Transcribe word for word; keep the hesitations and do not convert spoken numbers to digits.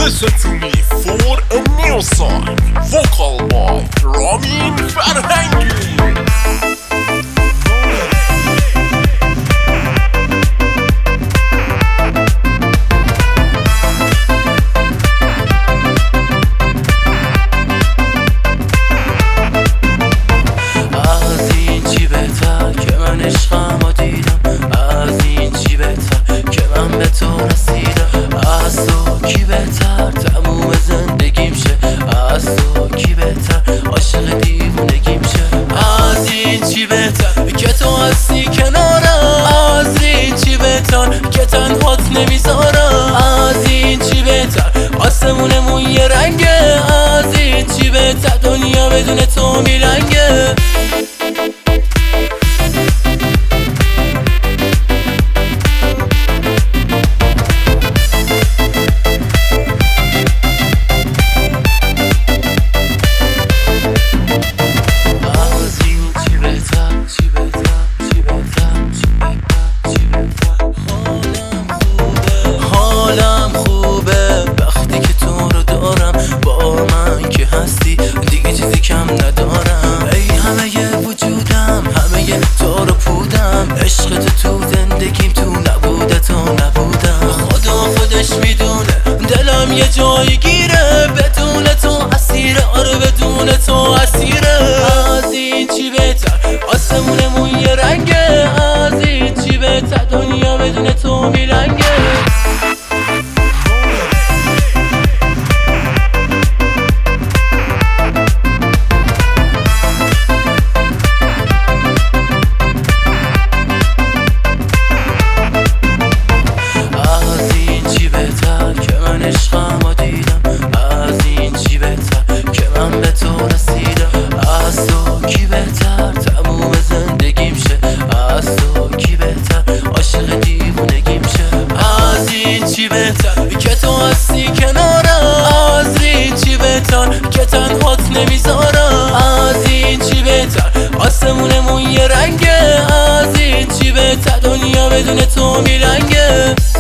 Listen to me for a new song. Vocal by Ramin Farhangi. هستی کنارم، از این چی بهتر که تنهات نمیذارم. از این چی بهتر آسمونمون یه رنگه، از این چی بهتر دنیا بدون تو میلنگه. عشق تو تو زندگیم تو نبوده تو نبودم. خدا خودش میدونه دلم یه جایی گیره، بدون تو اسیره، آره بدون تو اسیره. از این چی بهتر آسمونمون یه رنگه، از این چی بهتر دنیا بدون تو میلنگه. عشقمو دیدم، از این چی بهتر که من به تو رسیدم. از تو کی بهتر تموم زندگیم شه، از تو کی بهتر عاشق دیوونگیم شه. از این چی بهتر که تو هستی کنارم، از این چی بهتر که تنهات نمیذارم. از این چی بهتر آسمونمون یه رنگه، از این چی بهتر دنیا بدون تو میلنگه.